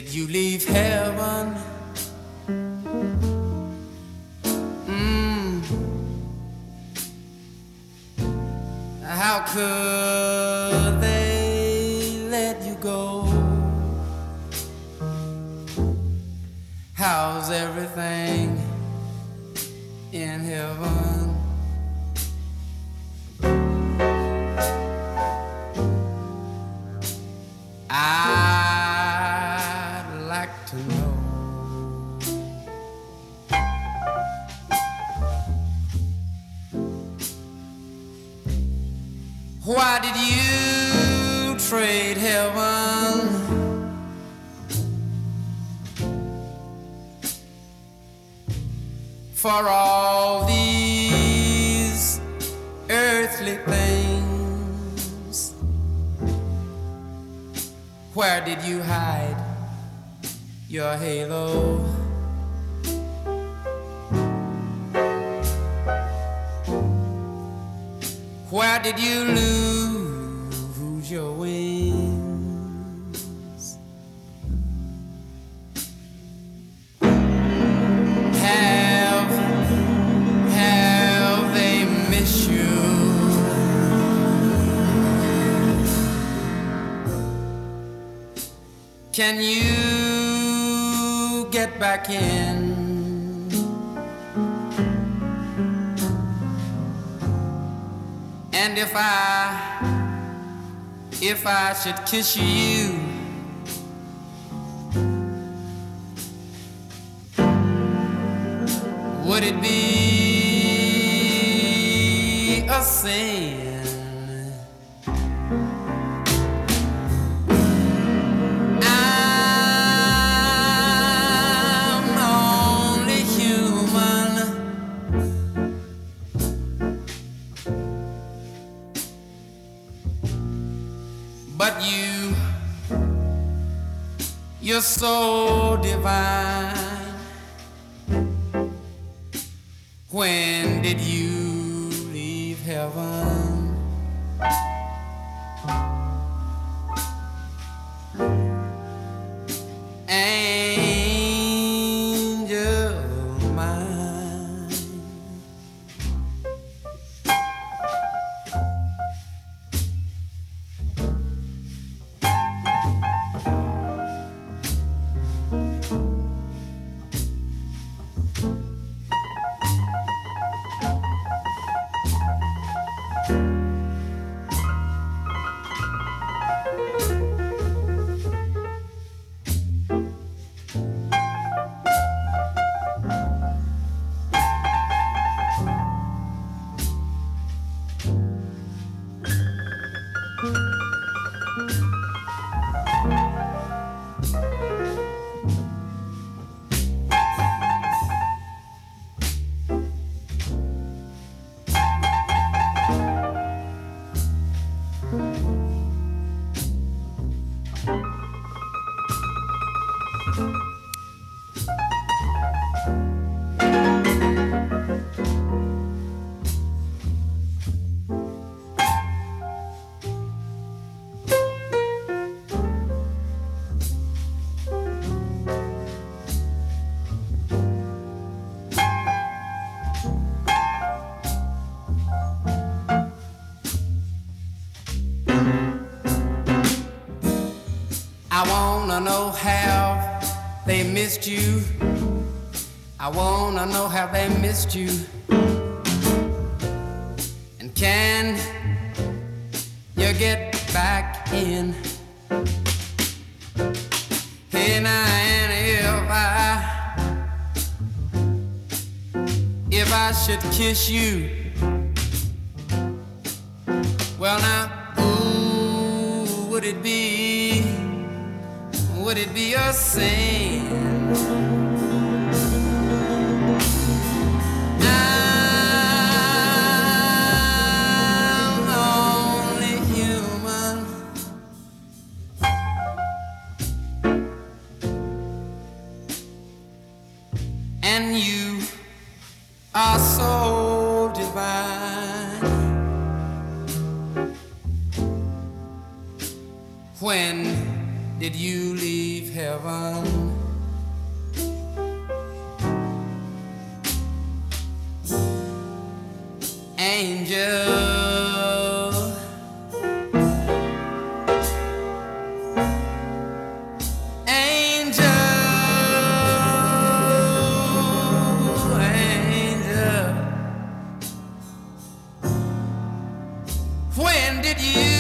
Did you leave heaven? How could they let you go? How's everything in heaven? I'd like to know. Why did you trade heaven for all these earthly things? Where did you hide your halo? Where did you lose your wings? Have they missed you? Can you get back in? And if I should kiss you, would it be a sin? I'm only human. But you're so divine. When did you leave heaven? Angel mine. I wanna know how they missed you. I wanna know how they missed you. And can you get back in? And if I should kiss you, well now, ooh, would it be a sin? I'm only human. And you are so divine. When did you leave heaven? Angel, angel, angel, when did you